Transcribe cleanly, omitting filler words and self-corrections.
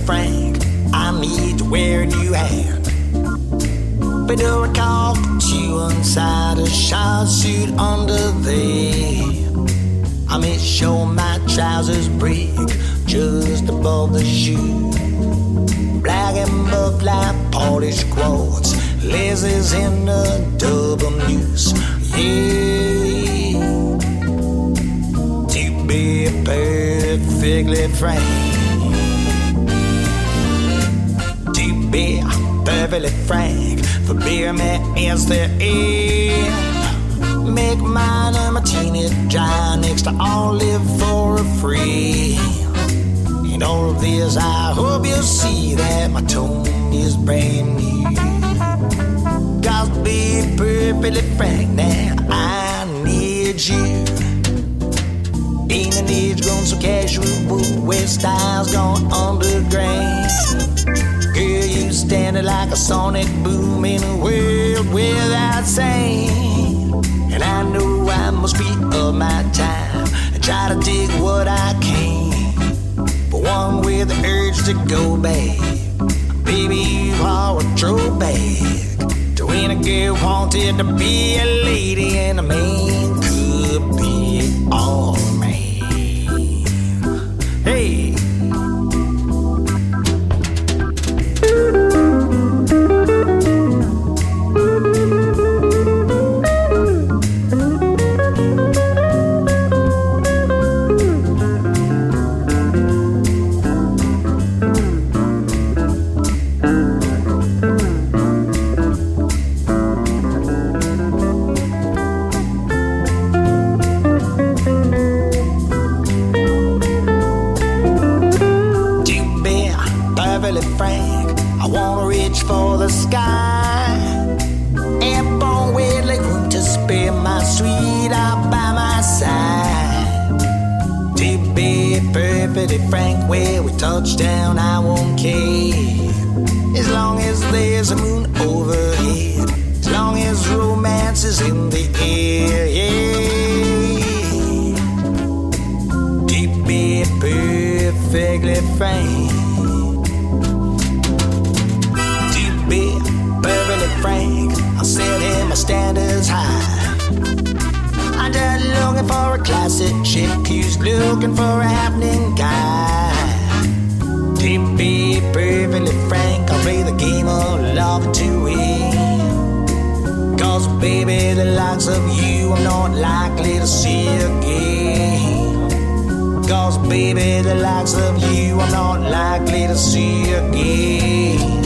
frank, I need to wear a new hat. But do I call you inside a short suit under there? I make sure my trousers break just above the shoe. Black and buff like polished quartz, lasers in a double muse. Yeah, to be perfectly frank, to be perfectly frank, for beer me is the end. Make mine a martini dry next to olive for a free. In all of this, I hope you'll see that my tone is brand new. Cause to be perfectly frank now, I need you. Ain't an age grown so casual, where style's gone underground. Girl, you standing like a sonic boom in a world without sound. And I know I must be of my time and try to dig what I can. But one with the urge to go back, baby, you are a throwback to when a girl wanted to be a lady and a man could be all man. Hey. Frank, I wanna reach for the sky and born with like room to spare my sweet out by my side. To be perfectly frank, where we touch down, I won't care. As long as there's a moon overhead, as long as romance is in the air, yeah. To be perfectly frank, perfectly frank, I'm setting my standards high. I'm just looking for a classic chick who's looking for a happening guy. To be perfectly frank, I'll play the game of love to win. Cause baby, the likes of you I'm not likely to see again. Cause baby, the likes of you I'm not likely to see again.